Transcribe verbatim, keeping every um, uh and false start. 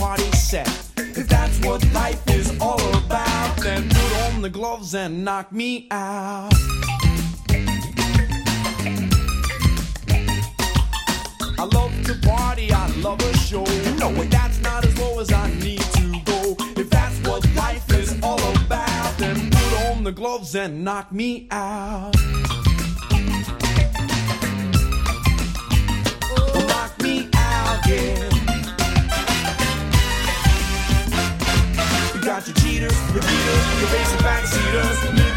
party set. If that's what life is all about, then put on the gloves and knock me out. I love to party, I love a show. No, but that's not as low as I need to go. If that's what life is all about, then put on the gloves and knock me out. Oh, knock me out, yeah. You got your cheaters, your beaters, your basic backseaters.